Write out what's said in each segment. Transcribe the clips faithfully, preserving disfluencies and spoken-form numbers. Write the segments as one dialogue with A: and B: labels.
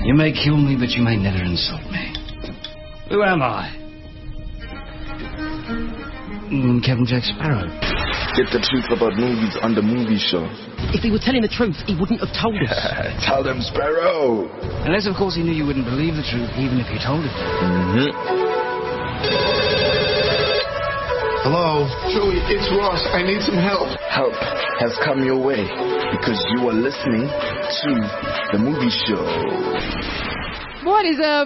A: You may kill me, but you may never insult me. Who am I? Mm, Captain Jack Sparrow.
B: Get the truth about movies on the movie show.
C: If he were telling the truth, he wouldn't have told us.
B: Tell them, Sparrow.
A: Unless, of course, he knew you wouldn't believe the truth, even if you told it.
B: Mm-hmm.
D: Hello? Joey, it's Ross. I need some help.
B: Help has come your way because you are listening to the movie show.
E: What is up?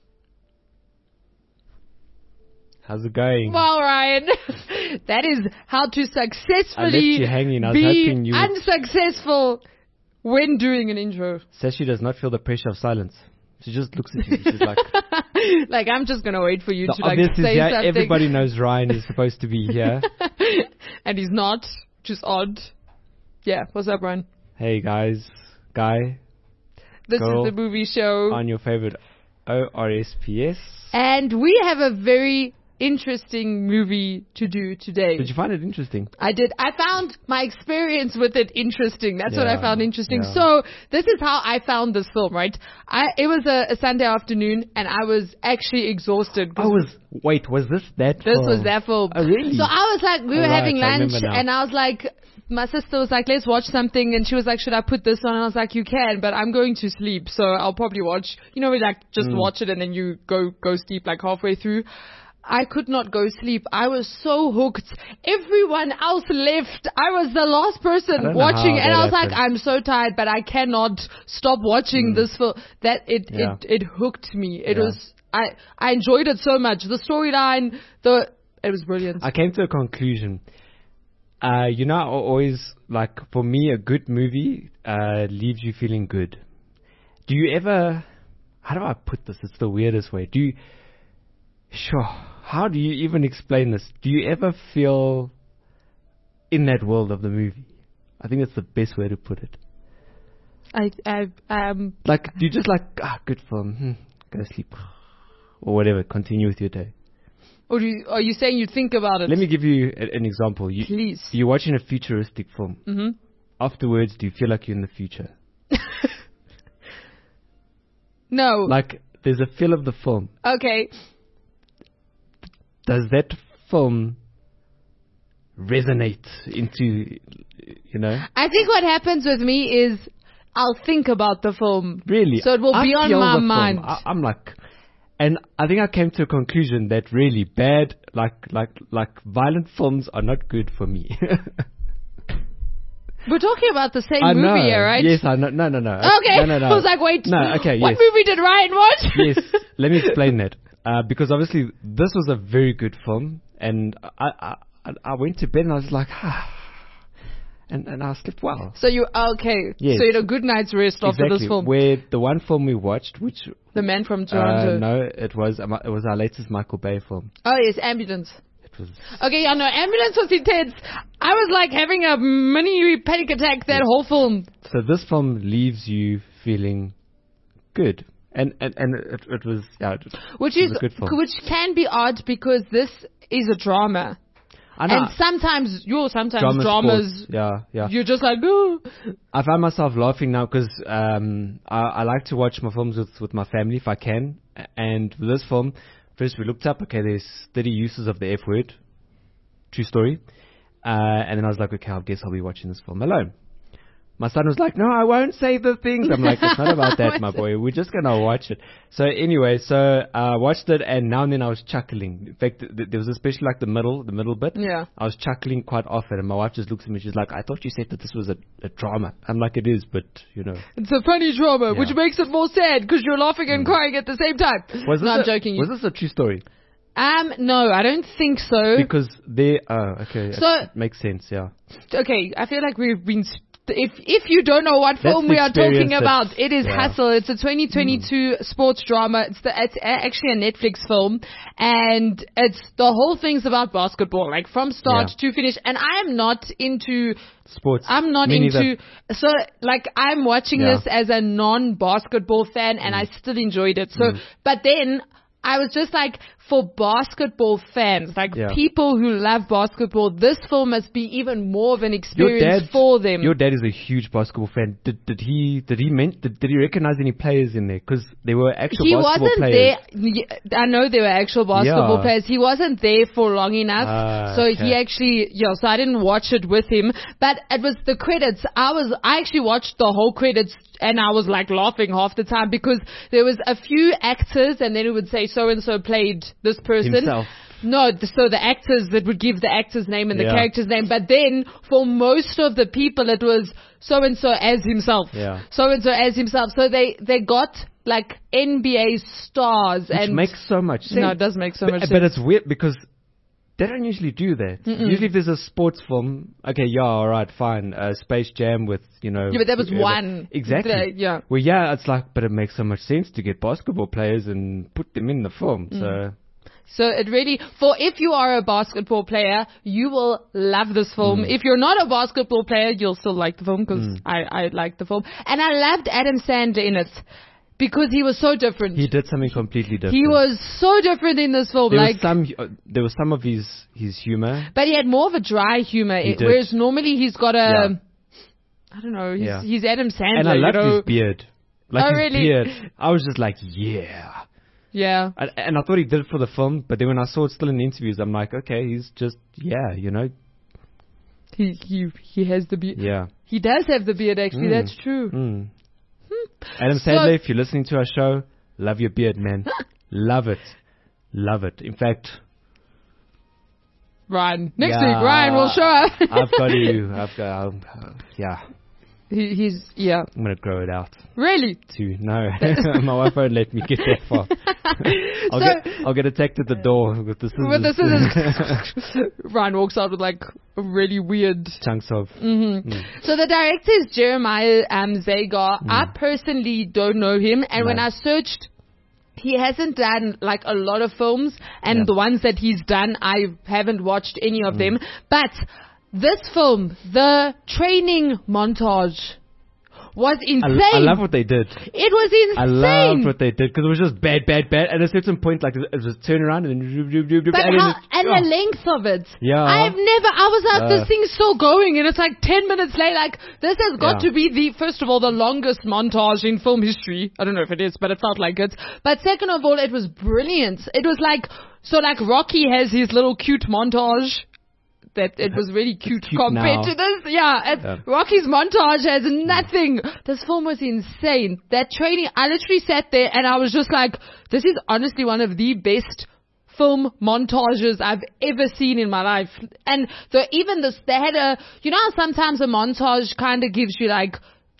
F: How's it going?
E: Well, Ryan, that is how to successfully
F: you hanging. I was
E: be
F: hoping you would...
E: unsuccessful when doing an intro.
F: Sashi does not feel the pressure of silence. She just looks at you. She's like...
E: like, I'm just going to wait for you
F: the
E: to like
F: obvious
E: say
F: is, yeah,
E: something.
F: everybody knows Ryan is supposed to be here.
E: And he's not. Just odd. Yeah, what's up, Ryan?
F: Hey, guys. Guy.
E: This
F: girl,
E: is the movie show.
F: On your favorite O R S P S.
E: And we have a very... interesting movie to do today.
F: Did you find it interesting?
E: I did. I found my experience with it interesting. That's
F: yeah,
E: what I found interesting.
F: Yeah.
E: So this is how I found this film, right? I It was a, a Sunday afternoon and I was actually exhausted.
F: I was, wait, was this that
E: This
F: film?
E: was that film.
F: Oh, really?
E: So I was like, we were
F: All right,
E: having lunch
F: I
E: and I was like, my sister was like, let's watch something. And she was like, should I put this on? And I was like, you can, but I'm going to sleep. So I'll probably watch, you know, we like just mm. watch it and then you go, go sleep like halfway through. I could not go sleep. I was so hooked. Everyone else left. I was the last person watching, and I was happened. like, I'm so tired, but I cannot stop watching mm. this film. That it, yeah. it it hooked me. It yeah. was I I enjoyed it so much. The storyline, the it was brilliant.
F: I came to a conclusion. Uh, you know, I always like for me, a good movie uh, leaves you feeling good. Do you ever? How do I put this? It's the weirdest way. Do you? Sure. How do you even explain this? Do you ever feel in that world of the movie? I think that's the best way to put it.
E: I, I, um...
F: Like, do you just like, ah, good film, hmm, go to sleep, or whatever, continue with your day?
E: Or do you, are you saying you think about it?
F: Let me give you a, an example. You,
E: Please.
F: You're watching a futuristic film.
E: Mm-hmm.
F: Afterwards, do you feel like you're in the future?
E: No.
F: Like, there's a feel of the film.
E: Okay.
F: Does that film resonate into, you know?
E: I think what happens with me is I'll think about the film.
F: Really?
E: So it will
F: I
E: be on my mind.
F: I, I'm like, and I think I came to a conclusion that really bad, like, like, like violent films are not good for me.
E: We're talking about the same
F: I
E: movie
F: know.
E: here, right?
F: Yes, I know. No, no, no.
E: Okay.
F: No, no, no.
E: I was like, wait.
F: No, okay,
E: What
F: yes.
E: movie did Ryan watch?
F: Yes. Let me explain that. Uh, because obviously this was a very good film, and I, I I went to bed and I was like, ah, and and I slept well.
E: So you okay?
F: Yes.
E: So you had a good night's rest after
F: exactly.
E: this film.
F: Where the one film we watched, which
E: The Man from Toronto.
F: Uh, no, it was um, it was our latest Michael Bay film.
E: Oh yes, Ambulance.
F: It was
E: okay. Yeah, no, Ambulance was intense. I was like having a mini panic attack that yes. whole film.
F: So this film leaves you feeling good. And and, and it, it was yeah, it,
E: which
F: it
E: is
F: was a good film.
E: Which can be odd because this is a drama,
F: I know.
E: and sometimes you sometimes
F: drama
E: dramas
F: sports. yeah yeah
E: you're just like oh.
F: I find myself laughing now because um I, I like to watch my films with with my family if I can, and with this film, first we looked up okay there's thirty uses of the F word, true story, uh, and then I was like okay I guess I'll be watching this film alone. My son was like, no, I won't say the things. I'm like, it's not about that, my boy. We're just going to watch it. So anyway, so I uh, watched it, and now and then I was chuckling. In fact, th- there was especially like the middle, the middle bit.
E: Yeah.
F: I was chuckling quite often, and my wife just looks at me. She's like, I thought you said that this was a, a drama. I'm like, it is, but, you know.
E: It's a funny drama,
F: yeah.
E: which makes it more sad because you're laughing and mm. crying at the same time.
F: Was this
E: no, I'm
F: a,
E: joking.
F: Was this a true story?
E: Um, no, I don't think so.
F: Because they, oh, okay.
E: So,
F: it makes sense, yeah.
E: Okay, I feel like we've been... Sp- If if you don't know what film we are talking about, it is yeah. Hustle. It's a twenty twenty-two mm. sports drama. It's the it's actually a Netflix film, and it's the whole thing's about basketball, like from start yeah. to finish. And I'm not into
F: sports.
E: I'm not
F: Me
E: into
F: neither.
E: so like I'm watching
F: yeah.
E: this as a non-basketball fan, and mm. I still enjoyed it. So,
F: mm.
E: but then I was just like, for basketball fans, like
F: Yeah.
E: people who love basketball, this film must be even more of an experience for them.
F: Your dad is a huge basketball fan. Did did he did he mean, did, did he recognize any players in there? Because there were actual
E: he
F: basketball
E: wasn't
F: players.
E: there. I know there were actual basketball
F: Yeah.
E: players. He wasn't there for long enough,
F: Ah,
E: so
F: okay.
E: he actually, yeah. So I didn't watch it with him, but it was the credits. I was, I actually watched the whole credits, and I was like laughing half the time because there was a few actors, and then it would say so and so played this person.
F: Himself.
E: No, th- so the actors that would give the actor's name and the
F: Yeah.
E: character's name, but then for most of the people it was so and so as himself,
F: Yeah.
E: so and so as himself. So they they got like N B A stars,
F: Which
E: and
F: makes so much sense.
E: no, it does make so
F: but,
E: much sense.
F: But it's weird because they don't usually do that.
E: Mm-mm.
F: Usually if there's a sports film, okay, yeah, alright, fine. Uh, Space Jam with, you know.
E: Yeah, but that was
F: whoever.
E: one.
F: Exactly.
E: The- yeah.
F: Well, yeah, it's like, but it makes so much sense to get basketball players and put them in the film.
E: Mm.
F: So,
E: So it really, for if you are a basketball player, you will love this film.
F: Mm.
E: If you're not a basketball player, you'll still like the film because
F: Mm.
E: I, I like the film. And I loved Adam Sandler in it because he was so different.
F: he did something completely different.
E: He was so different in this film.
F: There
E: like,
F: was some, uh, there was some of his, his humor.
E: but he had more of a dry humor,
F: He
E: it-
F: did.
E: whereas normally he's got a,
F: Yeah.
E: I don't know, he's,
F: Yeah.
E: he's Adam Sandler.
F: And I
E: you
F: loved
E: know?
F: his beard. Like
E: Oh,
F: his
E: really?
F: beard. I was just like, yeah.
E: Yeah.
F: And, and I thought he did it for the film, but then when I saw it still in the interviews, I'm like, okay, he's just, yeah, you know,
E: He, he, he has the beard.
F: yeah.
E: He does have the beard, actually.
F: Mm.
E: That's true.
F: Mm. Adam
E: So-
F: Sandler, if you're listening to our show, love your beard, man. Love it. Love it. In fact,
E: Ryan. Next
F: Yeah.
E: week, Ryan will show up.
F: I've got to, I've got, um, uh, yeah,
E: he, he's, yeah.
F: I'm going to grow it out
E: Really?
F: too. No, my wife won't let me get that far. I'll,
E: So-
F: get, I'll get attacked at the door with the scissors.
E: With the scissors. Ryan walks out with like a really weird.
F: Chunks of.
E: hmm
F: Mm.
E: So the director is Jeremiah um, Zagar. I personally don't know him, and when
F: No.
E: I searched, he hasn't done like a lot of films, and
F: Yeah.
E: the ones that he's done, I haven't watched any of them. But this film, the training montage, was
F: I,
E: insane.
F: I love what they did.
E: It was insane.
F: I loved what they did because it was just bad, bad, bad. At a certain point, like it was a turnaround and then zoop, zoop, zoop, zoop,
E: But
F: and then
E: how,
F: it-
E: and
F: oh.
E: the length of it.
F: Yeah.
E: I've never, I was like,
F: Uh.
E: this thing's still going, and it's like ten minutes late. Like, this has got
F: Yeah.
E: to be the, first of all, the longest montage in film history. I don't know if it is, but it felt like it. But second of all, it was brilliant. It was like, so like Rocky has his little cute montage. That it was really cute,
F: cute
E: compared
F: now.
E: to this. Yeah, it,
F: Yeah.
E: Rocky's montage has nothing. This film was insane. That training, I literally sat there and I was just like, this is honestly one of the best film montages I've ever seen in my life. And so even this, they had a, you know how sometimes a montage kind of gives you like,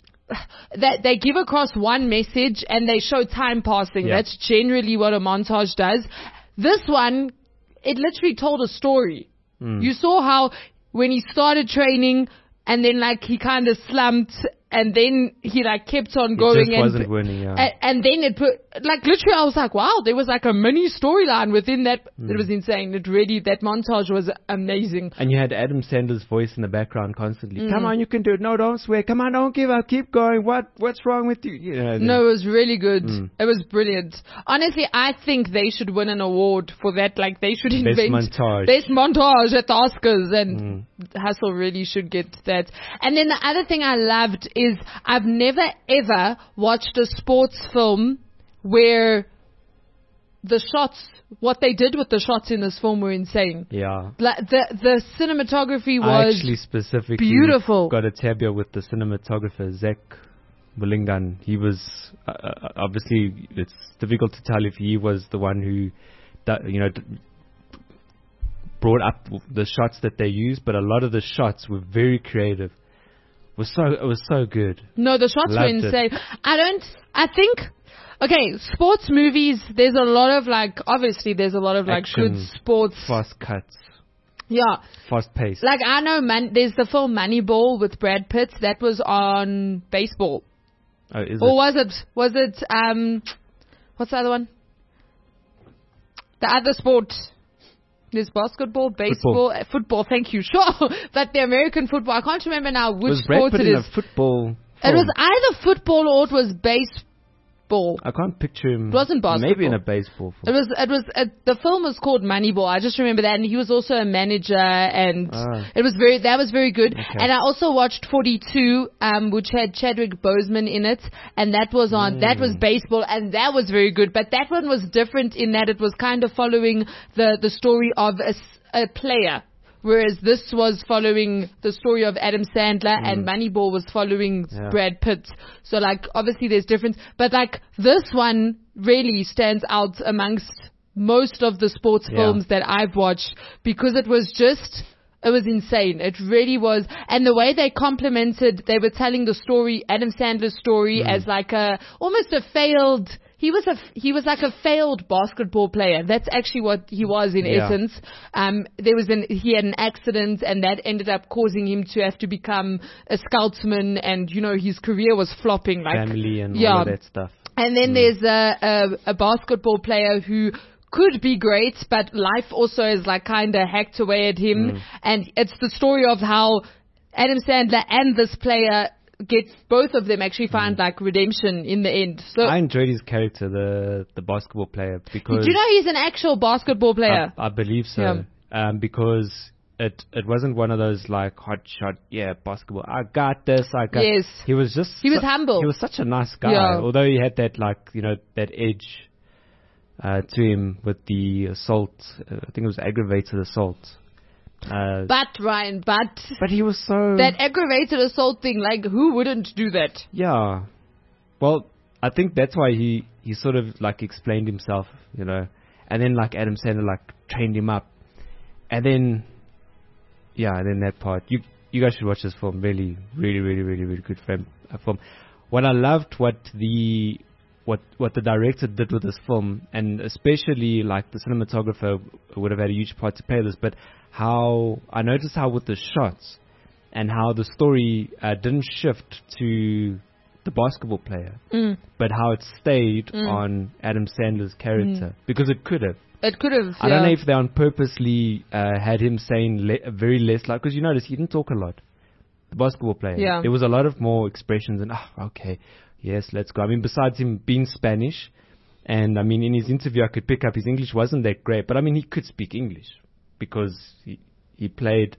E: that they give across one message and they show time passing.
F: Yeah.
E: That's generally what a montage does. This one, it literally told a story.
F: Mm.
E: You saw how when he started training and then like he kind of slumped and then he like kept on going
F: just
E: and,
F: wasn't winning, yeah.
E: and and then it put like literally I was like, wow, there was like a mini storyline within that.
F: Mm.
E: It was insane. It really, that montage was amazing.
F: And you had Adam Sandler's voice in the background constantly.
E: Mm.
F: Come on, you can do it. No, don't swear. Come on, don't give up. Keep going. What? What's wrong with you? You know,
E: No, it was really good.
F: Mm.
E: It was brilliant. Honestly, I think they should win an award for that. Like they should
F: Best
E: invent
F: montage.
E: best montage at the Oscars, and
F: Mm.
E: Hustle really should get that. And then the other thing I loved is I've never ever watched a sports film where the shots, what they did with the shots in this film were insane.
F: Yeah.
E: Like the the cinematography
F: I
E: was
F: actually specifically
E: beautiful.
F: got a tab here with the cinematographer, Zach Willingan. He was, uh, uh, obviously, it's difficult to tell if he was the one who, that, you know, d- brought up the shots that they used, but a lot of the shots were very creative. It was so, it was so good.
E: No, the shots were
F: Loved it.
E: insane. I don't, I think, okay, sports movies, there's a lot of like, obviously there's a lot of like
F: Action,
E: good sports.
F: Fast cuts,
E: Yeah.
F: fast paced.
E: Like I know man, there's the film Moneyball with Brad Pitt that was on baseball.
F: Oh, is
E: Or
F: it?
E: was it, was it, um, what's the other one? The other sport. There's basketball, baseball, football. football, thank you, sure. But the American football, I can't remember now which
F: was Brad
E: sport
F: Pitt
E: it
F: in
E: is.
F: a football
E: It
F: film?
E: was either football or it was basketball.
F: I can't picture him.
E: It wasn't basketball.
F: Maybe in a baseball
E: It
F: film.
E: was. It was. Uh, the film was called Moneyball. I just remember that, and he was also a manager, and
F: Ah.
E: it was very. That was very good.
F: Okay.
E: And I also watched forty-two, um, which had Chadwick Boseman in it, and that was on. That was baseball, and that was very good. But that one was different in that it was kind of following the the story of a, s- a player. Whereas this was following the story of Adam Sandler and Moneyball was following
F: Yeah.
E: Brad Pitt. So like, obviously there's difference. But like, this one really stands out amongst most of the sports
F: Yeah.
E: films that I've watched because it was just, it was insane. It really was. And the way they complemented, they were telling the story, Adam Sandler's story as like a, almost a failed, he was a, he was like a failed basketball player. That's actually what he was in
F: Yeah.
E: essence. Um, there was an, he had an accident and that ended up causing him to have to become a scoutsman and, you know, his career was flopping like,
F: Family and
E: yeah.
F: all of that stuff.
E: And then there's a, a, a basketball player who could be great, but life also is like kind of hacked away at him. And it's the story of how Adam Sandler and this player get, both of them actually find like redemption in the end. So,
F: I enjoyed his character, the the basketball player, because
E: do you know he's an actual basketball player?
F: I, I believe so.
E: Yeah.
F: Um, because it it wasn't one of those like hot shot, yeah, basketball. I got this. I got.
E: Yes.
F: He was just.
E: He was
F: su-
E: humble.
F: He was such a nice guy,
E: Yeah.
F: although he had that like you know that edge uh, to him with the assault. Uh, I think it was aggravated assault. Uh,
E: But Ryan, but
F: but he was so.
E: that aggravated assault thing, like who wouldn't do that?
F: Yeah. Well, I think that's why he, he sort of like explained himself, you know, and then like Adam Sandler like trained him up, and then yeah, and then that part. You you guys should watch this film. Really, really, really, really, really good film. Uh, film. What I loved, what the what what the director did with this film, and especially like the cinematographer would have had a huge part to play with this, but how I noticed how with the shots and how the story uh, didn't shift to the basketball player,
E: Mm.
F: but how it stayed on Adam Sandler's character because it could have.
E: It could have.
F: I don't know if they on purposely uh, had him saying le- very less, like, because you notice he didn't talk a lot. The basketball player.
E: Yeah.
F: There was a lot of more expressions and, oh, okay, yes, let's go. I mean, besides him being Spanish, and I mean, in his interview, I could pick up his English wasn't that great, but I mean, he could speak English because he, he played,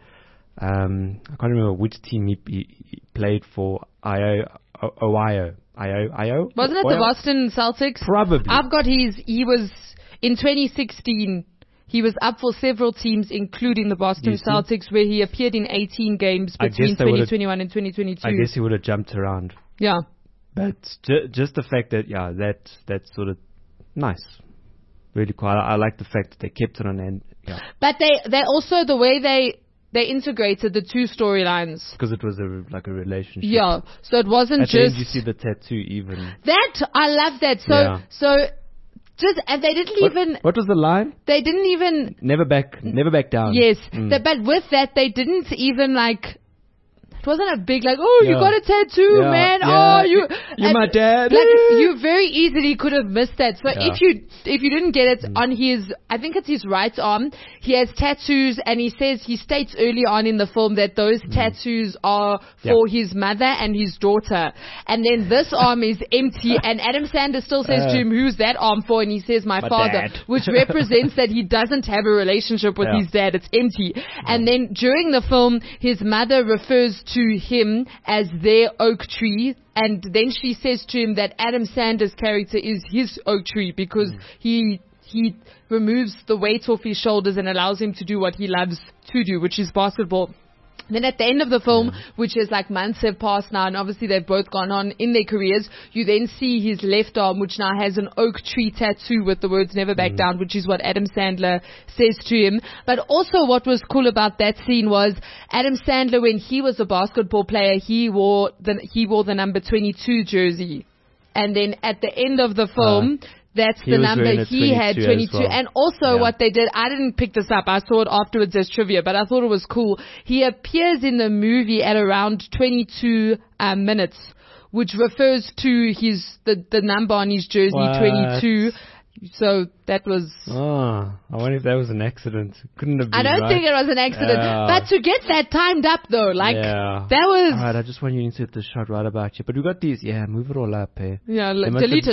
F: um, I can't remember which team he, he, he played for, I O, Ohio. I O, I O?
E: Wasn't it the Boston Celtics?
F: Probably.
E: I've got his, he was, in twenty sixteen, he was up for several teams, including the Boston
F: You see?
E: Celtics, where he appeared in eighteen games
F: I guess
E: between
F: they would've-
E: twenty twenty-one and twenty twenty-two.
F: I guess he would have jumped around.
E: Yeah.
F: But ju- just the fact that, yeah, that that's sort of nice. Really cool. I, I like the fact that they kept it on end. Yeah.
E: But they, they also, the way they, they integrated the two storylines.
F: Because it was a, re- like a relationship.
E: Yeah. So it wasn't
F: At the
E: just
F: end you see the tattoo even.
E: that. I love that. So,
F: Yeah.
E: so just, and they didn't
F: What,
E: even,
F: what was the line?
E: they didn't even,
F: Never back, never back down.
E: yes.
F: Mm.
E: The- but with that, they didn't even like, it wasn't a big like, oh, you
F: Yeah.
E: got a tattoo,
F: Yeah,
E: man.
F: yeah.
E: Oh, you.
F: You're
E: and,
F: my dad.
E: Like you very easily could have missed that. So
F: Yeah.
E: if you if you didn't get it on his, I think it's his right arm. He has tattoos, and he says he states early on in the film that those tattoos are for
F: Yeah.
E: his mother and his daughter. And then this arm is empty. And Adam Sandler still says
F: Uh,
E: to him, "Who's that arm for?" And he says, "My,
F: My
E: father,"
F: dad.
E: which represents that he doesn't have a relationship with
F: Yeah.
E: his dad. It's empty. And then during the film, his mother refers to him as their oak tree, and then she says to him that Adam Sandler's character is his oak tree because
F: Mm.
E: he he removes the weight off his shoulders and allows him to do what he loves to do, which is basketball. Then at the end of the film, which is like months have passed now, and obviously they've both gone on in their careers, you then see his left arm, which now has an oak tree tattoo with the words "Never Back Down," which is what Adam Sandler says to him. But also what was cool about that scene was Adam Sandler, when he was a basketball player, he wore the, he wore the number twenty-two jersey. And then at the end of the film, that's
F: He
E: the
F: was
E: number
F: wearing a
E: he had,
F: twenty-two as
E: twenty-two.
F: well.
E: And also
F: Yeah.
E: what they did, I didn't pick this up. I saw it afterwards as trivia, but I thought it was cool. He appears in the movie at around twenty-two um, minutes, which refers to his the, the number on his jersey,
F: What?
E: twenty-two. So that was...
F: Oh, I wonder if that was an accident. Couldn't have been.
E: I don't
F: right?
E: think it was an accident.
F: Yeah.
E: But to get that timed up though, like,
F: Yeah.
E: that was...
F: Alright, I just want you to insert the shot right about you. But we got these. Yeah, move it all up, eh?
E: Yeah,
F: They
E: like,
F: must
E: delete
F: have-
E: it.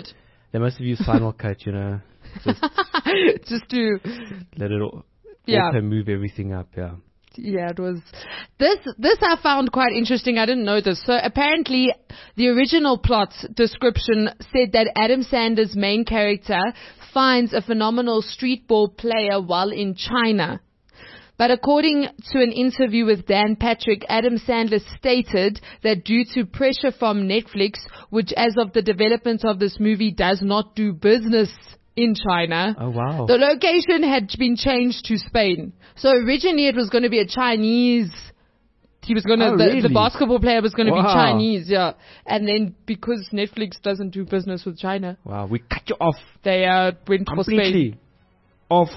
F: They must have used Final Cut, you know. Just
E: Just to,
F: let it all,
E: Yeah.
F: auto move everything up, yeah.
E: yeah, it was, this, this I found quite interesting. I didn't know this. So apparently the original plot description said that Adam Sandler's main character finds a phenomenal street ball player while in China. But according to an interview with Dan Patrick, Adam Sandler stated that due to pressure from Netflix, which as of the development of this movie does not do business in China,
F: Oh, wow.
E: the location had been changed to Spain. So originally it was going to be a Chinese, he was going to,
F: Oh,
E: the,
F: really?
E: the basketball player was going to be
F: Wow.
E: Chinese, yeah. And then because Netflix doesn't do business with China,
F: Wow, we cut you off
E: they uh, went for Spain.
F: completely. Off.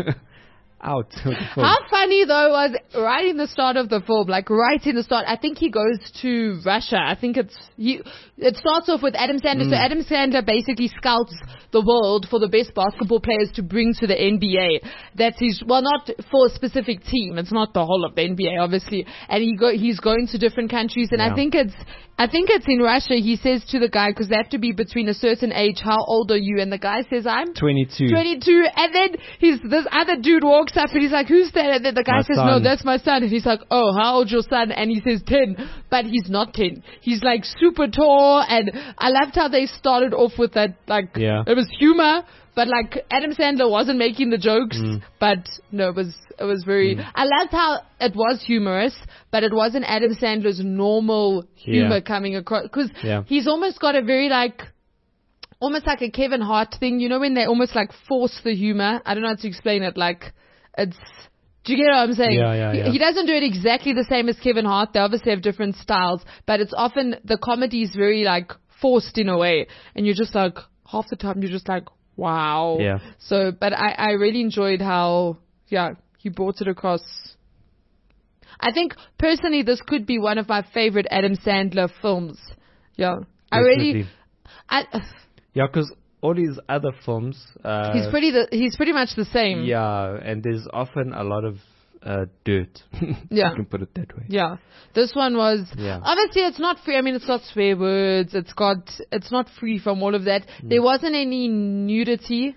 F: Out. of the film.
E: How funny though was right in the start of the film, like right in the start, I think he goes to Russia. I think it's, he, it starts off with Adam Sandler.
F: Mm.
E: So Adam Sandler basically scouts the world for the best basketball players to bring to the N B A. That's his, well, not for a specific team. It's not the whole of the N B A, obviously. And he go, he's going to different countries. And
F: Yeah.
E: I think it's, I think it's in Russia. He says to the guy, cause they have to be between a certain age. How old are you? And the guy says, I'm
F: twenty-two.
E: twenty-two, and then he's, this other dude walks up and he's like, who's that? And then the guy
F: My
E: says, no,
F: son.
E: that's my son. And he's like, oh, how old's your son? And he says ten, but he's not ten. He's like super tall, and I loved how they started off with that, like,
F: Yeah.
E: it was humor, but like Adam Sandler wasn't making the jokes,
F: Mm.
E: but no, it was, it was very, I loved how it was humorous, but it wasn't Adam Sandler's normal humor
F: Yeah.
E: coming across, because
F: Yeah.
E: he's almost got a very like, almost like a Kevin Hart thing, you know, when they almost like force the humor. I don't know how to explain it. Like, it's, do you get what I'm saying?
F: Yeah, yeah,
E: he,
F: yeah.
E: he doesn't do it exactly the same as Kevin Hart. They obviously have different styles, but it's often, the comedy is very like forced in a way. And you're just like, half the time you're just like, wow.
F: Yeah.
E: So, but I, I really enjoyed how, yeah, he brought it across. I think personally this could be one of my favorite Adam Sandler films. Yeah. I really,
F: Definitely.
E: I,
F: Yeah, because all these other films, uh,
E: he's pretty, the, he's pretty much the same.
F: yeah, and there's often a lot of uh, dirt.
E: Yeah.
F: You can put it that way.
E: Yeah. This one was,
F: Yeah.
E: obviously it's not free. I mean, it's got swear words. It's got, it's not free from all of that.
F: Mm.
E: There wasn't any nudity.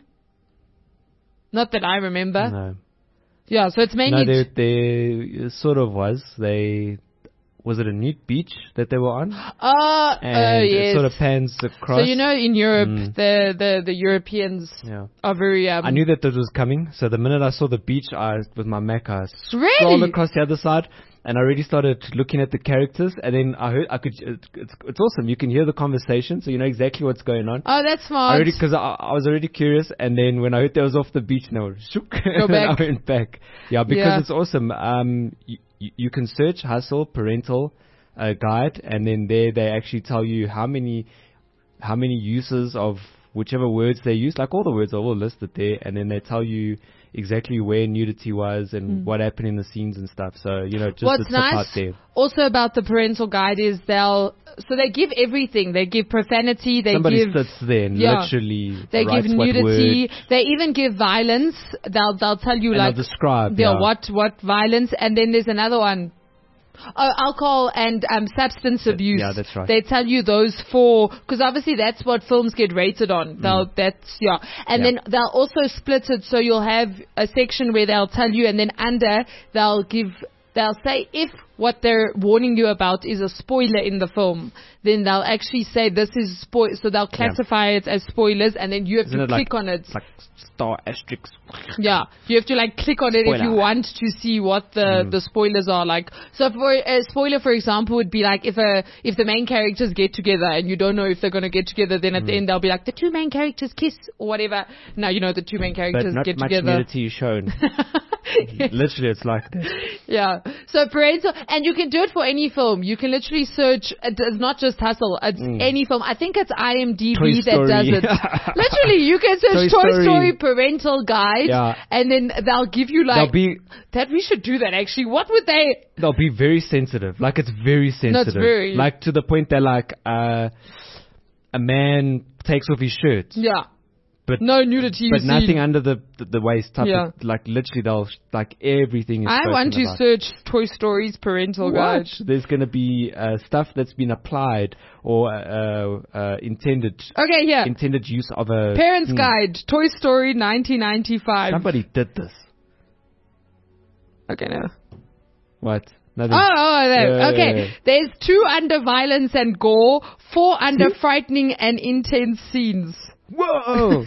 E: Not that I remember.
F: No,
E: Yeah. So it's
F: no,
E: mainly,
F: there, there sort of was. They was it a nude beach that they were on?
E: uh,
F: And
E: uh,
F: it
E: yes.
F: sort of pans across.
E: So you know, in Europe,
F: Mm.
E: the, the, the Europeans
F: Yeah.
E: are very, um,
F: I knew that this was coming, so the minute I saw the beach, I with my Mac, I scrolled
E: Really?
F: across the other side, and I already started looking at the characters, and then I heard I could. It, it's it's awesome. You can hear the conversation, so you know exactly what's going on.
E: oh, that's
F: I
E: smart.
F: already because I, I was already curious, and then when I heard that was off the beach, and I was shook,
E: Go
F: and then
E: back.
F: I went back. Yeah, because
E: Yeah.
F: it's awesome. Um, you, you can search Hustle Parental uh, Guide, and then there they actually tell you how many how many uses of whichever words they use. Like all the words are all listed there, and then they tell you exactly where nudity was and what happened in the scenes and stuff. So you know, just
E: Hmm. What's
F: the tip out
E: nice
F: there.
E: also about the parental guide is they'll, so they give everything. They give profanity. They
F: Somebody
E: give,
F: sits there and
E: yeah.
F: literally
E: they
F: writes
E: give
F: what
E: nudity.
F: word,
E: They even give violence. They'll, they'll tell you
F: and
E: like,
F: they'll describe.
E: yeah,
F: Yeah.
E: what, what violence. And then there's another one. Oh, alcohol and um, substance abuse.
F: yeah, that's right.
E: They tell you those four, because obviously that's what films get rated on. They'll, that's, yeah. And
F: Yeah.
E: then they'll also split it, so you'll have a section where they'll tell you, and then under, they'll give, they'll say if what they're warning you about is a spoiler in the film, then they'll actually say this is spoil, so they'll classify it as spoilers, and then you have
F: Isn't
E: to
F: it
E: click
F: like-
E: on it.
F: It's like star asterisk.
E: Yeah, you have to like click on it if
F: Spoiler.
E: you want to see what the the spoilers are like. So for a spoiler, for example, would be like if a if the main characters get together and you don't know if they're going to get together, then at the end they'll be like the two main characters kiss or whatever. Now you know the two main
F: But
E: characters
F: not
E: get
F: much
E: together.
F: nudity is shown. Literally, it's like that.
E: Yeah. So parental, and you can do it for any film. You can literally search. It's not just Hustle. It's any film. I think it's I M D
F: Toy
E: B that
F: Story.
E: does it. Literally, you can search
F: Toy
E: Toy,
F: Story.
E: Story parental guide,
F: Yeah.
E: and then they'll give you like
F: They'll be
E: that. We should do that actually. What would they?
F: they'll be very sensitive. Like it's very sensitive.
E: very-
F: Like to the point that like uh, a man takes off his shirt.
E: Yeah.
F: but
E: no nudity.
F: but
E: you
F: nothing
E: see.
F: under the the, the waist. Type
E: Yeah.
F: of, like literally, they'll sh- like everything. Is
E: I
F: spoken
E: want to
F: about.
E: search Toy Story's parental guide.
F: What? There's going to be uh, stuff that's been applied or uh, uh, intended
E: Okay, here.
F: intended use of a
E: Parents
F: hmm.
E: Guide, Toy Story nineteen ninety-five.
F: Somebody did this.
E: Okay, no.
F: What? Nothing.
E: Oh, oh, there.
F: Yeah,
E: okay.
F: yeah, yeah.
E: There's two under violence and gore, four under frightening and intense scenes.
F: Whoa!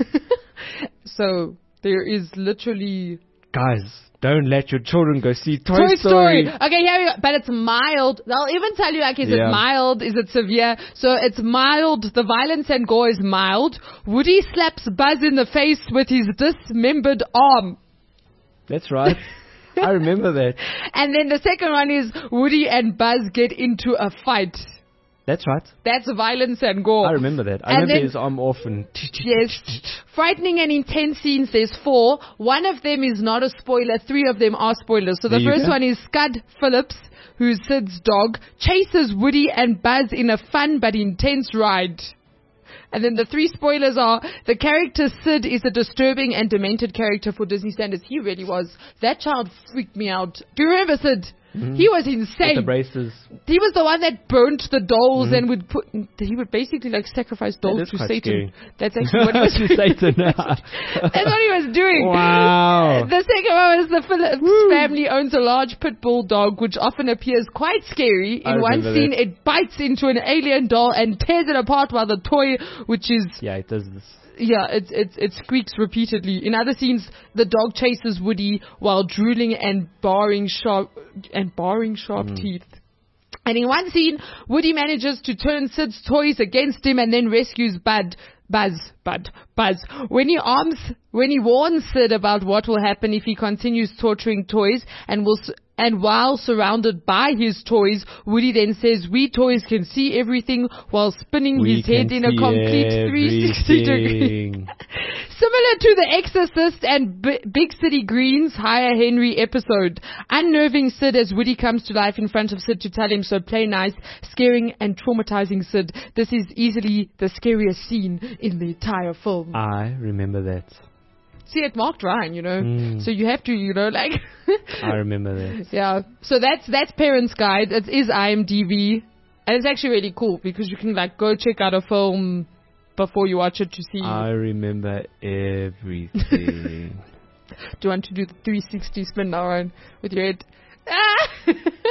E: So there is literally
F: Guys, don't let your children go see Toy,
E: Toy Story.
F: Story.
E: Okay, here we go. But it's mild. They'll even tell you, like, is
F: Yeah.
E: it mild? Is it severe? So it's mild. The violence and gore is mild. Woody slaps Buzz in the face with his dismembered arm.
F: That's right. I remember that.
E: And then the second one is Woody and Buzz get into a fight.
F: That's right.
E: That's violence and gore.
F: I remember that. I
E: And
F: remember
E: then-
F: his arm off and...
E: Yes. Frightening and intense scenes, there's four. One of them is not a spoiler. Three of them are spoilers. So the
F: There you
E: first
F: go.
E: one is Scud Phillips, who's Sid's dog, chases Woody and Buzz in a fun but intense ride. And then the three spoilers are, the character Sid is a disturbing and demented character for Disney standards. He really was. That child freaked me out. Do you remember Sid?
F: Mhm.
E: He was
F: With
E: insane.
F: the braces.
E: He was the one that burnt the dolls
F: Mhm.
E: and would put. He would basically like sacrifice dolls
F: is
E: to
F: quite
E: Satan.
F: scary.
E: That's actually what he was
F: To
E: doing.
F: Satan.
E: That's what he was doing.
F: Wow.
E: The second one is the Phillips
F: Woo.
E: family owns a large pit bull dog, which often appears quite scary.
F: I
E: In one
F: remember
E: scene,
F: that.
E: it bites into an alien doll and tears it apart, while the toy, which is
F: Yeah, it does this.
E: yeah, it, it, it squeaks repeatedly. In other scenes, the dog chases Woody while drooling and baring sharp and baring sharp
F: Mm.
E: teeth. And in one scene, Woody manages to turn Sid's toys against him and then rescues Bud. Buzz, Bud, Buzz. When he arms, when he warns Sid about what will happen if he continues torturing toys, and will, s- and while surrounded by his toys, Woody then says, "We toys can see everything," while spinning
F: We
E: his head
F: can
E: in a
F: see
E: complete three sixty degree.
F: everything.
E: Similar to The Exorcist and B- Big City Green's Hire Henry episode, unnerving Sid as Woody comes to life in front of Sid to tell him so, play nice, scaring and traumatizing Sid. This is easily the scariest scene in the entire film.
F: I remember that.
E: See, it marked Ryan, you know,
F: Mm.
E: so you have to, you know, like,
F: I remember that.
E: yeah. So that's that's Parents Guide. It is I M D B, and it's actually really cool because you can like go check out a film before you watch it to see.
F: I remember everything.
E: Do you want to do the three sixty spin now, Ryan, with your head? Ah!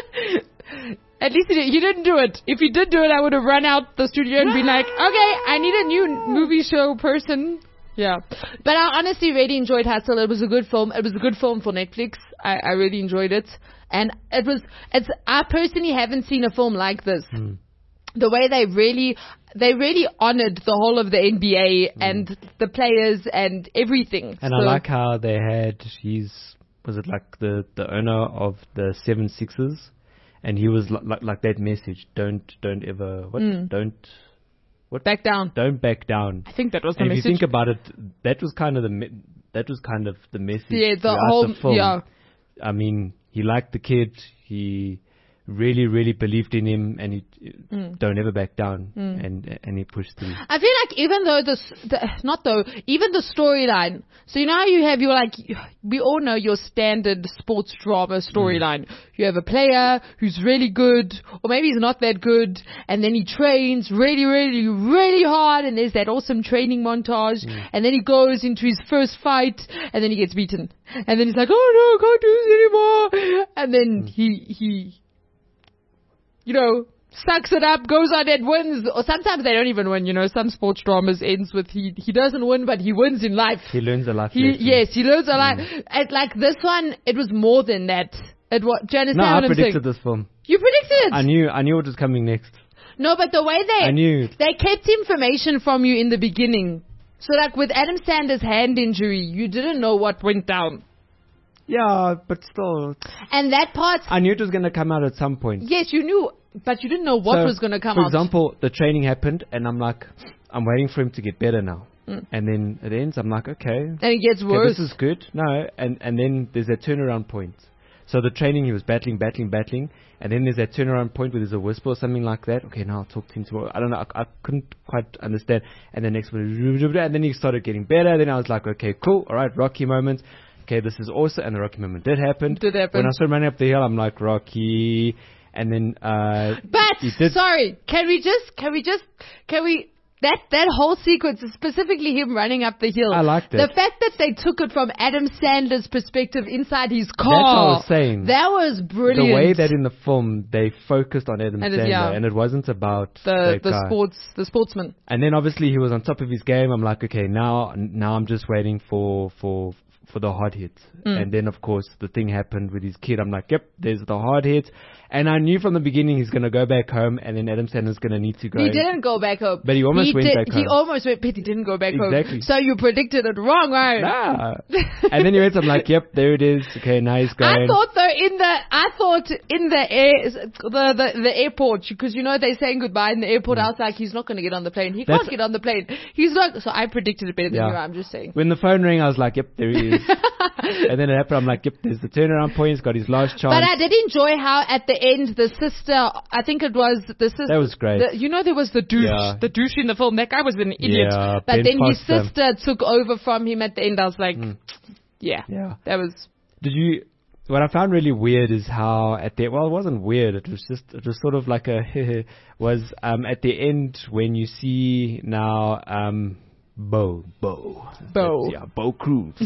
E: At least he, did, he didn't do it. If he did do it, I would have run out the studio and been like, okay, I need a new movie show person. Yeah. But I honestly really enjoyed Hustle. It was a good film. It was a good film for Netflix. I, I really enjoyed it. And it was, it's, I personally haven't seen a film like this.
F: Mm.
E: The way they really, they really honored the whole of the N B A
F: Mm.
E: and the players and everything.
F: And
E: So-
F: I like how they had, he's, was it like the, the owner of the Seven Sixers? And he was li- like like that message, don't, don't ever, what,
E: Mm.
F: don't,
E: back down.
F: don't back down.
E: I think that was the
F: And if
E: message.
F: you think about it, that was kind of the, me- that was kind of the message
E: Yeah, the
F: throughout
E: whole-
F: the film.
E: yeah.
F: I mean, he liked the kid, he really, really believed in him, and he,
E: Mm.
F: don't ever back down,
E: Mm.
F: and, and he pushed through.
E: I feel like even though this, the, not though, even the storyline. So you know how you have your like, we all know your standard sports drama storyline. You have a player who's really good, or maybe he's not that good, and then he trains really, really, really hard, and there's that awesome training montage, and then he goes into his first fight, and then he gets beaten, and then he's like, oh no, I can't do this anymore, and then he he. you know, sucks it up, goes on and wins. Or sometimes they don't even win, you know. Some sports dramas ends with he he doesn't win, but he wins in life.
F: He learns a life
E: He,
F: lesson.
E: yes, he learns a lot. And like this one, it was more than that. It was, do you understand
F: No, I
E: what I'm saying?
F: predicted this film.
E: You predicted it.
F: I knew, I knew what was coming next.
E: No, but the way they
F: I knew.
E: they kept information from you in the beginning. So like with Adam Sandler's hand injury, you didn't know what went down.
F: Yeah, but still,
E: And that part,
F: I knew it was going to come out at some point.
E: yes, you knew, but you didn't know what
F: So,
E: was going to come
F: for
E: out.
F: example, the training happened, and I'm like, I'm waiting for him to get better now.
E: Mm.
F: And then it ends. I'm like, okay,
E: And it gets
F: okay,
E: worse.
F: this is good. No, and and then there's a turnaround point. So the training, he was battling, battling, battling, and then there's that turnaround point where there's a whisper or something like that. Okay, now I'll talk to him tomorrow. I don't know. I, I couldn't quite understand. And the next one, and then he started getting better. Then I was like, okay, cool. All right, Rocky moment. Okay, this is awesome. And the Rocky moment did happen.
E: Did happen.
F: When I started running up the hill, I'm like, Rocky. And then, uh,
E: but
F: he did.
E: Sorry, can we just, can we just, can we, that, that whole sequence, specifically him running up the hill.
F: I liked it.
E: The fact that they took it from Adam Sandler's perspective inside his car.
F: That's what I was saying.
E: That was brilliant.
F: The way that in the film they focused on Adam
E: And it-
F: Sandler,
E: yeah.
F: and it wasn't about
E: the,
F: that
E: the
F: guy.
E: sports, the sportsman.
F: And then obviously he was on top of his game. I'm like, okay, now, now I'm just waiting for, for, for the hard hit.
E: Mm.
F: And then of course the thing happened with his kid. I'm like, yep, there's the hard hit. And I knew from the beginning he's going to go back home, and then Adam Sandler's going to need to go.
E: He didn't go back home.
F: But he almost
E: he
F: went
E: did,
F: back home.
E: He almost went, but he didn't go back
F: Exactly.
E: home. So you predicted it wrong, right?
F: Nah. And then he went, I'm like, yep, there it is. Okay, now he's going.
E: I thought though in the I thought in the air the the, the airport, because you know they're saying goodbye in the airport. I was like, he's not going to get on the plane. He
F: That's-
E: can't get on the plane. He's not. So I predicted it better than
F: Yeah.
E: you. I'm just saying.
F: When the phone rang, I was like, yep, there he is. And then it happened. I'm like, yep, there's the turnaround point. He's got his last chance.
E: But I did enjoy how at the end the sister, I think it was the sister.
F: That was great.
E: The, you know there was the douche,
F: Yeah.
E: the douche in the film. That guy was an idiot.
F: Yeah,
E: but
F: Ben
E: then his
F: Foster.
E: sister took over from him at the end. I was like, yeah,
F: Yeah.
E: that was.
F: Did you? What I found really weird is how at the well, it wasn't weird. It was just it was sort of like a was um at the end when you see now um Bo Bo
E: Bo.
F: yeah Bo Cruz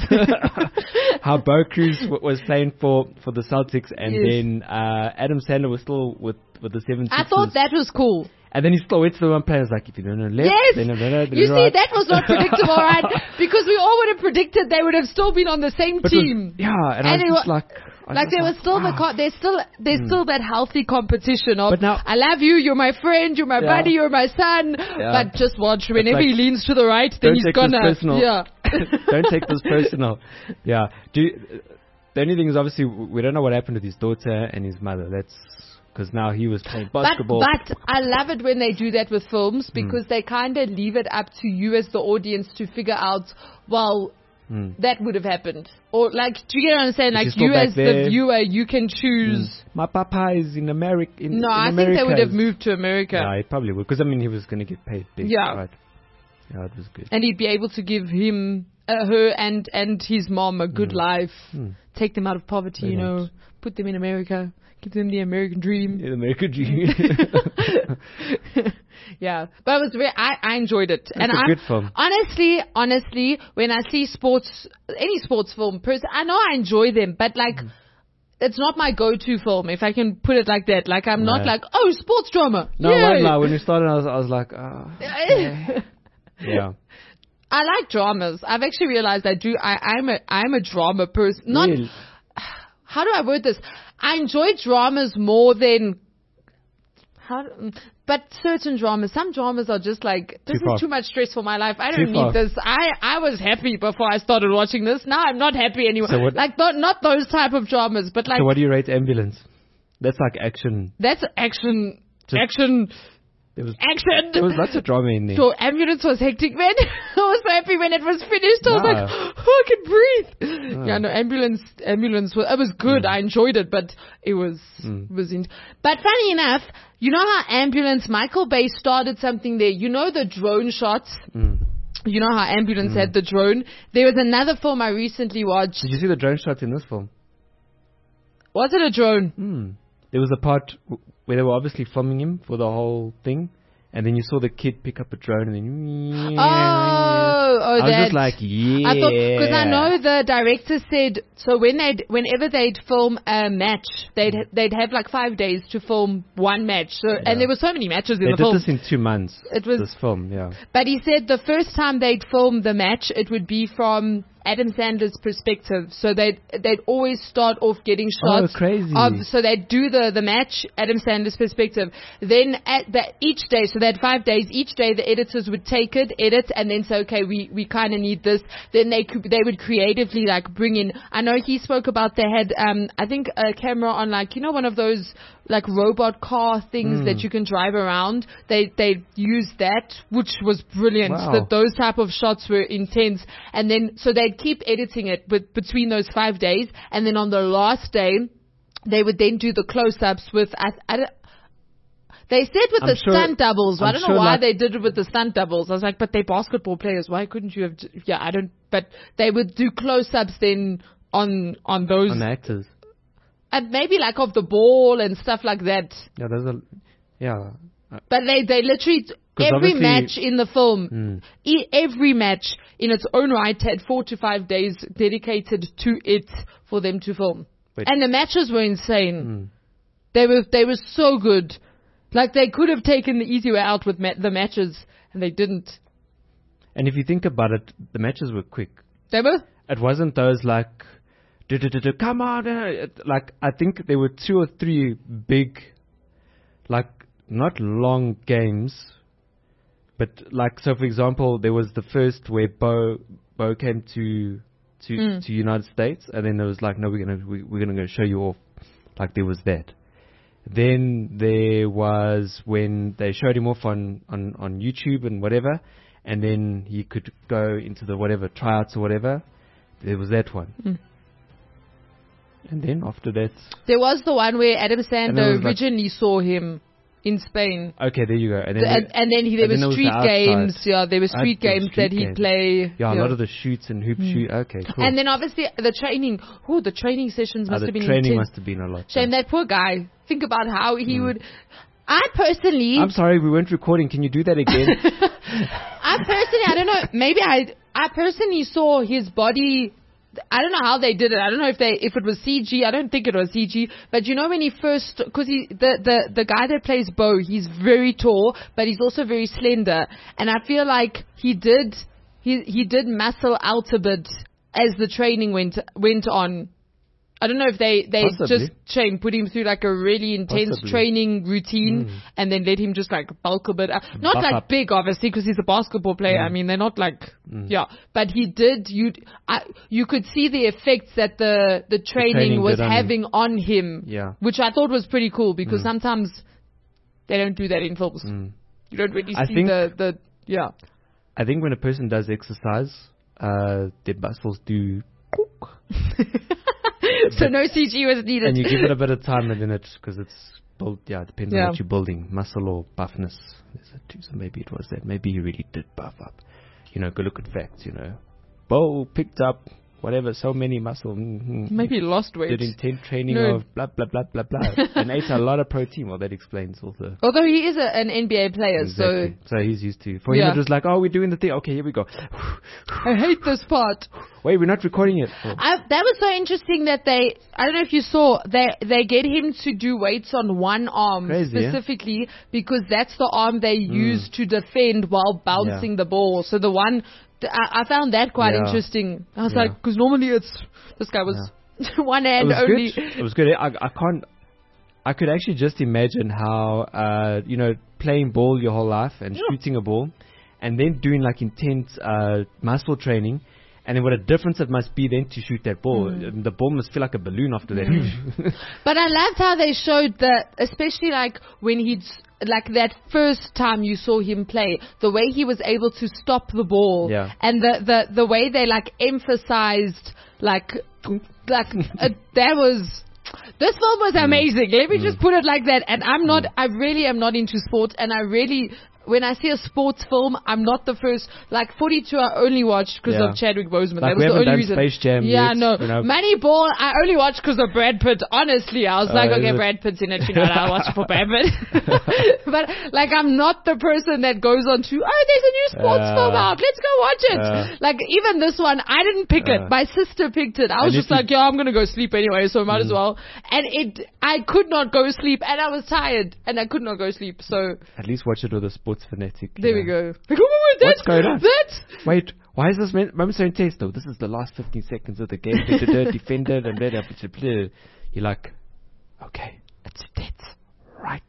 F: how Bo Cruz w- was playing for for the Celtics, and
E: Yes.
F: then uh Adam Sandler was still with with the seven
E: I thought that was cool.
F: and then he still went to the one player. Was like, if you don't know left,
E: Yes!
F: then no, no, no,
E: You see,
F: right.
E: that was not predictable, right? Because we all would have predicted they would have still been on the same
F: But it was-
E: team.
F: yeah, and,
E: And
F: I
E: it
F: was just
E: wa-
F: like, I
E: Like
F: was
E: there
F: like,
E: was still the
F: wow.
E: co- there's still there's still that healthy competition of
F: But now-
E: I love you, you're my friend, you're my
F: Yeah.
E: buddy, you're my son.
F: Yeah.
E: But just watch, whenever
F: like,
E: he leans to the right, then
F: don't
E: he's
F: take this
E: gonna
F: personal.
E: yeah.
F: Don't take this personal. Yeah. Do you, the only thing is obviously we don't know what happened with his daughter and his mother. That's because now he was playing
E: But,
F: basketball.
E: but I love it when they do that with films, because they kind of leave it up to you as the audience to figure out, well,
F: Hmm.
E: that would have happened. Or like, do you get what I'm saying?
F: Is
E: Like
F: he still
E: you
F: back
E: as
F: there?
E: the viewer, you can choose.
F: My papa is in America. In,
E: No,
F: in
E: I
F: America.
E: think they would have moved to America.
F: Yeah, he probably would. Because I mean, he was going to get paid big.
E: Yeah.
F: Right. Yeah, it was good.
E: And he'd be able to give him, uh, her and, and his mom a good life.
F: Hmm.
E: Take them out of poverty,
F: Very
E: you know,
F: nice.
E: put them in America, give them the American dream.
F: In America, dream.
E: Yeah, but it was very, I, I enjoyed it. and
F: a
E: I'm,
F: good film.
E: Honestly, honestly, when I see sports, any sports film, person, I know I enjoy them, but like,
F: Mm-hmm.
E: it's not my go-to film, if I can put it like that. Like, I'm not
F: No.
E: like, oh, sports drama.
F: No,
E: Yay.
F: right now when we started, I was, I was like, oh, yeah.
E: I like dramas. I've actually realized I do. I, I'm a I'm a drama person. Not
F: Really?
E: how do I word this? I enjoy dramas more than how. do- But certain dramas, some dramas are just like, this
F: Too far.
E: is too much stress for my life. I
F: Too
E: don't
F: far.
E: need this. I I was happy before I started watching this. Now I'm not happy anymore.
F: So what-
E: like not not those type of dramas, but like
F: So what do you rate Ambulance? That's like action.
E: that's action
F: Just-
E: action
F: There was
E: action.
F: there was lots of drama in there.
E: So Ambulance was hectic, man. I was so happy when it was finished. I was
F: Yeah.
E: like, oh, I can breathe.
F: Yeah.
E: Yeah, no, Ambulance, Ambulance was, it was good. I enjoyed it, but it was,
F: Mm.
E: was in, but funny enough, you know how Ambulance, Michael Bay started something there. You know the drone shots?
F: Mm.
E: You know how Ambulance had the drone? There was another film I recently watched.
F: Did you see the drone shots in this film?
E: Was it a drone?
F: Hmm. There was a part w- where they were obviously filming him for the whole thing, and then you saw the kid pick up a drone and then.
E: Oh, oh,
F: I was
E: that.
F: just like, yeah.
E: I thought, because I know the director said, so when they'd, whenever they'd film a match, they'd they'd have like five days to film one match. So,
F: Yeah.
E: and there were so many matches in
F: They
E: the
F: did
E: film.
F: this in two months.
E: It was-
F: this film, yeah.
E: But he said the first time they'd film the match, it would be from Adam Sandler's perspective. So they'd they'd always start off getting
F: Oh,
E: shots.
F: crazy.
E: Of, so they'd do the, the match, Adam Sandler's perspective. Then at the, each day, so they had five days, each day the editors would take it, edit, and then say, okay, we, we kind of need this. Then they could, they would creatively like bring in, I know he spoke about they had, um, I think a camera on like, you know, one of those like robot car things
F: Mm.
E: that you can drive around. They, they used that, which was brilliant.
F: Wow.
E: That those type of shots were intense. And then, so they'd keep editing it but between those five days. And then on the last day, they would then do the close-ups with. I, I, don't- they said with
F: I'm
E: the
F: sure-
E: stunt doubles. I
F: I'm
E: don't
F: sure
E: know why
F: like-
E: they did it with the stunt doubles. I was like, but they're basketball players. Why couldn't you have? d- Yeah, I don't. But they would do close-ups then on on those,
F: On the actors.
E: and maybe like of the ball and stuff like that.
F: Yeah, there's a. Yeah.
E: But they, they literally,
F: 'Cause
E: every
F: obviously-
E: match in the film,
F: Mm.
E: e- every match in its own right had four to five days dedicated to it for them to film.
F: Wait.
E: And the matches were insane.
F: Mm.
E: They were, they were so good. Like they could have taken the easy way out with ma- the matches, and they didn't.
F: And if you think about it, the matches were quick.
E: They were?
F: It wasn't those like, "Du- du- du- du, come on, uh," it- like I think there were two or three big, like not long games, but like so. For example, there was the first where Bo Bo came to to
E: Mm.
F: to United States, and then there was like, no, we're gonna we, we're gonna go show you off. Like there was that. Then there was when they showed him off on, on, on YouTube and whatever, and then he could go into the whatever tryouts or whatever. There was that one.
E: Mm.
F: And then after that,
E: There was the one where Adam
F: there
E: Sandler
F: was, like-
E: originally saw him in Spain.
F: okay, there you go. And then
E: The- and,
F: there-
E: and then he, there
F: and
E: were
F: then there was the
E: street
F: outside.
E: games. Yeah, there were
F: Uh,
E: street
F: there were
E: games
F: street
E: that he'd
F: games.
E: play.
F: yeah, a lot of the shoots and hoop shoot. Okay, cool.
E: And then obviously the training. Oh, the training sessions
F: Uh,
E: must
F: the
E: have been
F: training
E: intense.
F: must have been a lot.
E: Shame
F: yeah.
E: that poor guy. Think about how he would. I personally,
F: I'm sorry, we weren't recording. Can you do that again?
E: I personally, I don't know. Maybe I, I personally saw his body. I don't know how they did it. I don't know if they, if it was C G. I don't think it was C G. But you know when he first, because he, the, the, the guy that plays Bo, he's very tall, but he's also very slender. And I feel like he did, he, he did muscle out a bit as the training went, went on. I don't know if they, they
F: Possibly.
E: just train, put him through like a really intense
F: Possibly.
E: training routine
F: Mm.
E: and then let him just like bulk a bit up. Not
F: Buff
E: like
F: up.
E: big, obviously, because he's a basketball player.
F: Mm.
E: I mean, they're not like,
F: Mm.
E: yeah. But he did, you, I, you could see the effects that the, the training,
F: training
E: was
F: did on him.
E: having on him.
F: Yeah.
E: Which I thought was pretty cool because
F: Mm.
E: sometimes they don't do that in films.
F: Mm.
E: You don't really
F: I
E: see
F: think-
E: the, the, yeah.
F: I think when a person does exercise, uh, their muscles do.
E: So no C G was needed.
F: And you give it a bit of time, and then it's because it's built. Yeah, it depends
E: Yeah.
F: on what you're building, muscle or buffness. There's a two, so maybe it was that. Maybe he really did buff up. You know, go look at facts. You know, Bo picked up whatever, so many muscle. Mm-hmm.
E: Maybe he lost weight.
F: Did intense training
E: No.
F: of blah blah blah blah blah, and ate a lot of protein. Well, that explains also.
E: Although he is a, an N B A player,
F: Exactly.
E: so
F: So he's used to. For
E: Yeah.
F: him, it was like, oh, we're doing the thing. Okay, here we go.
E: I hate this part.
F: Wait, we're not recording it. Oh.
E: I, that was so interesting that they, I don't know if you saw, they they get him to do weights on one arm
F: Crazy, yeah?
E: specifically because that's the arm they use to defend while bouncing
F: Yeah.
E: the ball. So the one, th- I, I found that quite
F: Yeah.
E: interesting. I was
F: Yeah.
E: like, because normally it's, this guy was one
F: It
E: hand
F: was
E: only.
F: good. It was good. I, I can't. I could actually just imagine how, uh, you know, playing ball your whole life and shooting a ball, and then doing like intense uh, muscle training, and then what a difference it must be then to shoot that ball. And the ball must feel like a balloon after that.
E: But I loved how they showed that, especially like when he'd, like that first time you saw him play, the way he was able to stop the ball.
F: Yeah.
E: And the, the, the way they like emphasized, like, like, uh, that was, this film was amazing. Let me just put it like that. And I'm not, I really am not into sports, and I really, when I see a sports film, I'm not the first. Like forty-two, I only watched because
F: Yeah.
E: of Chadwick Boseman.
F: Like,
E: that
F: we
E: was the
F: haven't
E: only
F: done
E: reason.
F: Space Jam
E: yeah,
F: yet,
E: no.
F: you know.
E: Moneyball, I only watched because of Brad Pitt. Honestly, I was like,
F: Uh,
E: okay,
F: is it-
E: Brad Pitt's in it. You know, I'll watch it for Brad Pitt. But like, I'm not the person that goes on to, oh, there's a new sports
F: Uh,
E: film out. Let's go watch it.
F: uh,
E: like even this one, I didn't pick it.
F: Uh,
E: My sister picked it. I was
F: and
E: just
F: if you-
E: like, yeah, I'm gonna go sleep anyway, so might as well. And it, I could not go sleep, and I was tired, and I could not go sleep. So
F: At least watch it with a sports fanatic. you
E: there we
F: know.
E: go. Like, oh, wait,
F: What's
E: that's,
F: going on?
E: That's
F: Wait, why is this man- moment so intense? No, this is the last fifteen seconds of the game. Da, da, da, defended and blah, blah, blah, blah. You're like, okay, it's dead. Right.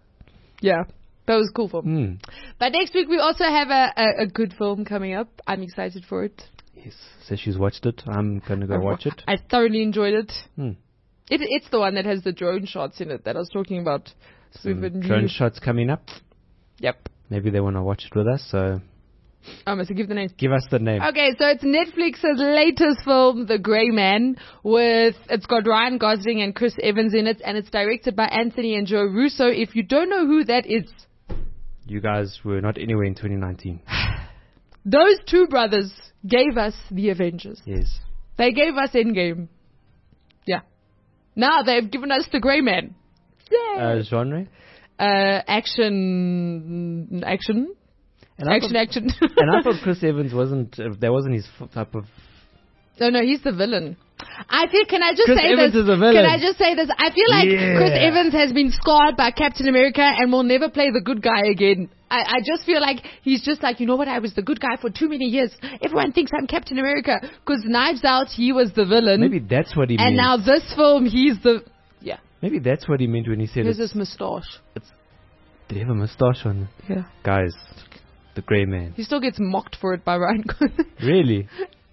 E: yeah. That was cool film.
F: Hmm.
E: But next week we also have a, a, a good film coming up. I'm excited for it.
F: Yes. So she's watched it. I'm going to go watch it.
E: I thoroughly enjoyed it.
F: Hmm.
E: It it's the one that has the drone shots in it that I was talking about. So
F: Some
E: we've been
F: drone
E: really-
F: shots coming up.
E: Yep.
F: Maybe they want to watch it with us. So
E: I must give the name.
F: Give us the name.
E: Okay, so it's Netflix's latest film, The Grey Man, with, it's got Ryan Gosling and Chris Evans in it, and it's directed by Anthony and Joe Russo. If you don't know who that is,
F: You guys were not anywhere in twenty nineteen.
E: those two brothers gave us the Avengers.
F: Yes.
E: They gave us Endgame. Yeah. Now they've given us The Grey Man. Yay!
F: Uh, genre?
E: Uh, action, action,
F: And I
E: action,
F: thought-
E: action.
F: And I thought Chris Evans wasn't, uh, that wasn't his f- type of...
E: No, no, he's the villain. I feel, can I just
F: Chris
E: say
F: Evans
E: this?
F: is a villain.
E: Can I just say this? I feel like
F: Yeah.
E: Chris Evans has been scarred by Captain America and will never play the good guy again. I, I just feel like he's just like, you know what, I was the good guy for too many years. Everyone thinks I'm Captain America. Because Knives Out, he was the villain.
F: Maybe that's what he
E: and
F: meant.
E: now this film, he's the... Yeah.
F: Maybe that's what he meant when he said
E: Here's
F: it's,
E: his moustache.
F: Did he have a moustache on?
E: Yeah.
F: Guys, The Grey Man.
E: He still gets mocked for it by Ryan Gosling.
F: Really?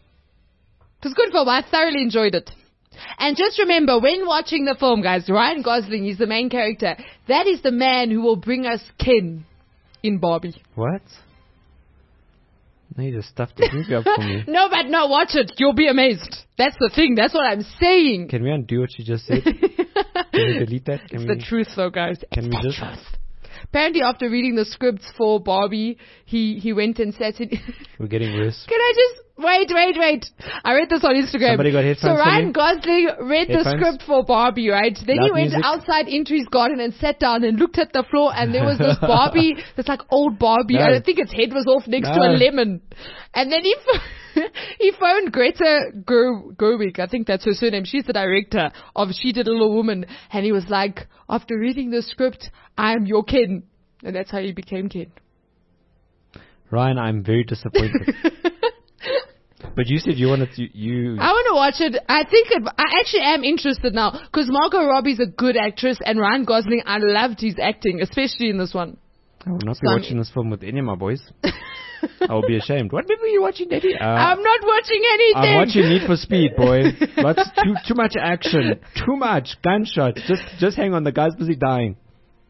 E: It was a good film. I thoroughly enjoyed it. And just remember, when watching the film, guys, Ryan Gosling is the main character. That is the man who will bring us Ken in Barbie.
F: What? No, you just stuffed the movie up for me.
E: No, but no, watch it. You'll be amazed. That's the thing. That's what I'm saying.
F: Can we undo what you just said? Can we delete that? Can
E: It's
F: we,
E: the truth, though, guys.
F: Can
E: It's
F: we
E: the
F: just...
E: truth. Apparently, after reading the scripts for Barbie, he, he went and sat in...
F: We're getting worse.
E: Can I just... Wait, wait, wait. I read this on Instagram.
F: Somebody got headphones
E: So
F: for
E: Ryan
F: me?
E: Gosling read the
F: Headphones?
E: script for Barbie, right? Then he
F: Loud
E: went
F: music?
E: outside into his garden and sat down and looked at the floor, and there was this Barbie, this like old Barbie,
F: No.
E: and I think its head was off next to
F: No.
E: a lemon. And then he ph- he phoned Greta Ger- Gerwig, I think that's her surname. She's the director of She Did a Little Woman, and he was like, after reading the script, I'm your Ken. And that's how he became Ken.
F: Ryan, I'm very disappointed. But you said you wanted to... You,
E: I want to watch it. I think it, I actually am interested now because Margot Robbie's a good actress and Ryan Gosling, I loved his acting, especially in this one.
F: I will not be
E: So I'm-
F: watching this film with any of my boys. I will be ashamed. What movie are you watching, Daddy? Uh,
E: I'm not watching anything.
F: I'm watching Need for Speed, boy. Lots, too, too much action. Too much gunshots. Just, just hang on. The guy's busy dying.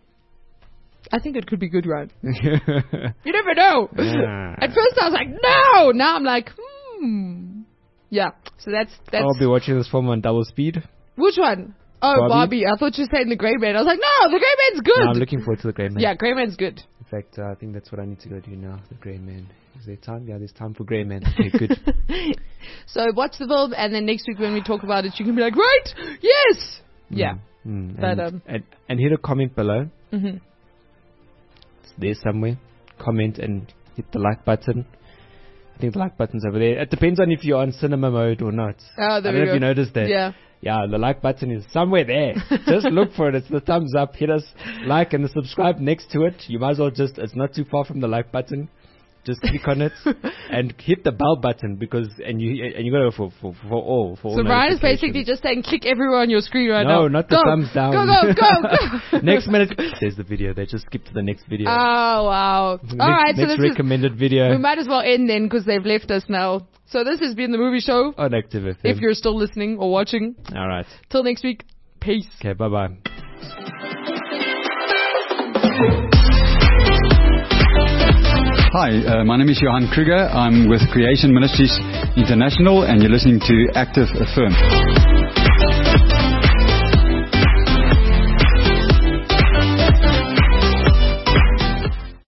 E: I think it could be good, Ryan. You never know.
F: Yeah.
E: At first I was like, no. Now I'm like, hmm. Yeah. So that's that's.
F: I'll be watching this film on double speed.
E: Which one? Oh, Barbie.
F: Barbie.
E: I thought you were saying The Grey Man. I was like, no, The Grey Man's good.
F: No, I'm looking forward to The Grey Man.
E: Yeah, Grey Man's good.
F: In fact, uh, I think that's what I need to go do now. The Grey Man. Is there time? Yeah, there's time for Grey Man. Okay, good.
E: So watch the film, and then next week when we talk about it, you can be like, right? Yes. Yeah.
F: Mm,
E: But,
F: and,
E: um,
F: and, and hit a comment below.
E: Mm-hmm.
F: It's there somewhere. Comment and hit the like button. I think the like button's over there. It depends on if you're on cinema mode or not.
E: Oh,
F: I
E: there
F: don't
E: we
F: know
E: go.
F: if you noticed that.
E: Yeah.
F: Yeah, the like button is somewhere there. Just look for it. It's the thumbs up. Hit us like and the subscribe next to it. You might as well just, it's not too far from the like button. Just click on it and hit the bell button because, and you, and you gotta go for, for, for all, for all
E: So Brian is
F: notifications.
E: basically just saying, click everywhere on your screen right now.
F: No, not the
E: Go.
F: thumbs down.
E: Go, go, go, go.
F: Next minute, there's the video. They just skip to the next video.
E: Oh, wow.
F: next
E: All right, so
F: next
E: this is,
F: recommended video
E: we might as well end then because they've left us now. So this has been the movie show.
F: on Active F M.
E: If you're still listening or watching.
F: All right.
E: Till next week. Peace.
F: Okay, bye-bye.
G: Hi, uh, my name is Johan Kruger. I'm with Creation Ministries International, and you're listening to Active Affirm.